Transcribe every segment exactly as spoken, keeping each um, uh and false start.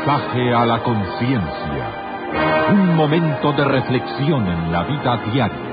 Mensaje a la conciencia. Un momento de reflexión en la vida diaria.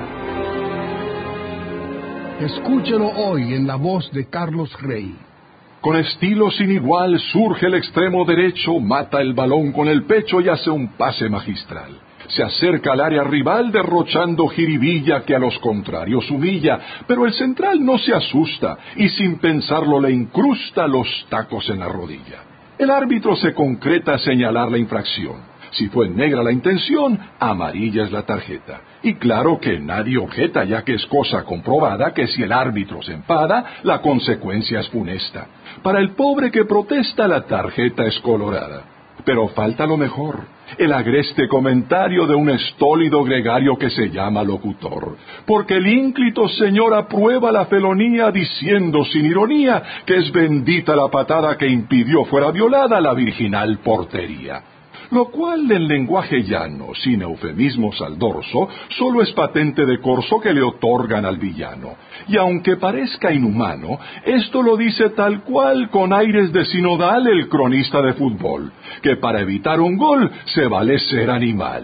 Escúchelo hoy en la voz de Carlos Rey. Con estilo sin igual surge el extremo derecho, mata el balón con el pecho y hace un pase magistral. Se acerca al área rival derrochando jiribilla que a los contrarios humilla, pero el central no se asusta y sin pensarlo le incrusta los tacos en la rodilla. El árbitro se concreta a señalar la infracción. Si fue negra la intención, amarilla es la tarjeta. Y claro que nadie objeta, ya que es cosa comprobada que si el árbitro se enfada, la consecuencia es funesta. Para el pobre que protesta, la tarjeta es colorada. Pero falta lo mejor, el agreste comentario de un estólido gregario que se llama locutor. Porque el ínclito señor aprueba la felonía diciendo sin ironía que es bendita la patada que impidió fuera violada la virginal portería. Lo cual en lenguaje llano, sin eufemismos al dorso, solo es patente de corso que le otorgan al villano. Y aunque parezca inhumano, esto lo dice tal cual con aires de sinodal el cronista de fútbol, que para evitar un gol se vale ser animal.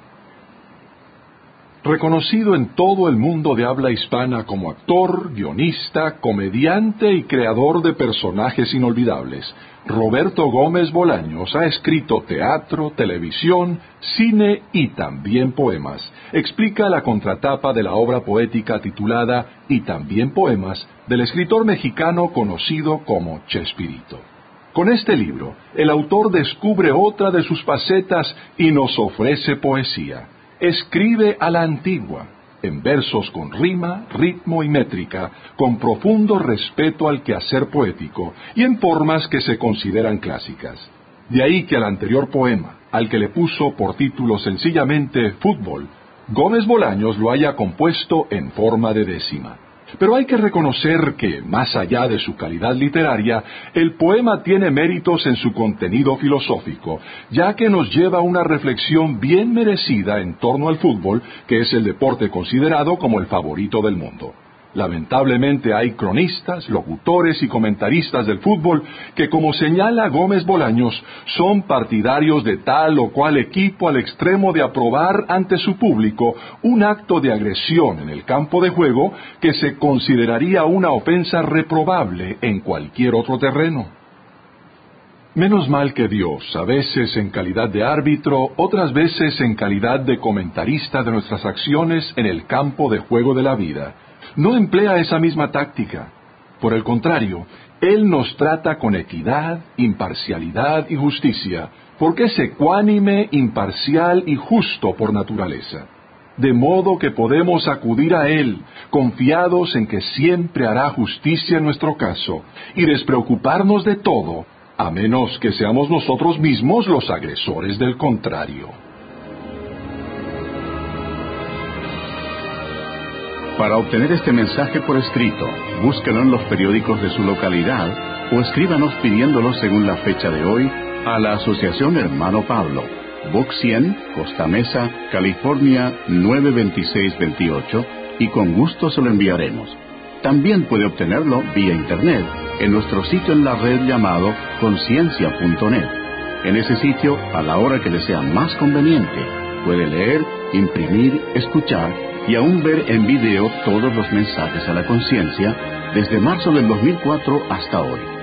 Reconocido en todo el mundo de habla hispana como actor, guionista, comediante y creador de personajes inolvidables, Roberto Gómez Bolaños ha escrito teatro, televisión, cine y también poemas. Explica la contratapa de la obra poética titulada Y también poemas del escritor mexicano conocido como Chespirito. Con este libro, el autor descubre otra de sus facetas y nos ofrece poesía. Escribe a la antigua, en versos con rima, ritmo y métrica, con profundo respeto al quehacer poético y en formas que se consideran clásicas. De ahí que al anterior poema, al que le puso por título sencillamente Fútbol, Gómez Bolaños lo haya compuesto en forma de décima. Pero hay que reconocer que, más allá de su calidad literaria, el poema tiene méritos en su contenido filosófico, ya que nos lleva a una reflexión bien merecida en torno al fútbol, que es el deporte considerado como el favorito del mundo. Lamentablemente hay cronistas, locutores y comentaristas del fútbol que, como señala Gómez Bolaños, son partidarios de tal o cual equipo al extremo de aprobar ante su público un acto de agresión en el campo de juego que se consideraría una ofensa reprobable en cualquier otro terreno. Menos mal que Dios, a veces en calidad de árbitro, otras veces en calidad de comentarista de nuestras acciones en el campo de juego de la vida, no emplea esa misma táctica. Por el contrario, Él nos trata con equidad, imparcialidad y justicia, porque es ecuánime, imparcial y justo por naturaleza. De modo que podemos acudir a Él, confiados en que siempre hará justicia en nuestro caso, y despreocuparnos de todo, a menos que seamos nosotros mismos los agresores del contrario. Para obtener este mensaje por escrito, búsquelo en los periódicos de su localidad o escríbanos pidiéndolo según la fecha de hoy a la Asociación Hermano Pablo, Box cien, Costa Mesa, California nueve veintiséis veintiocho, y con gusto se lo enviaremos. También puede obtenerlo vía internet en nuestro sitio en la red llamado conciencia punto net. En ese sitio, a la hora que le sea más conveniente, puede leer, imprimir, escuchar y aún ver en video todos los mensajes a la conciencia desde marzo del dos mil cuatro hasta hoy.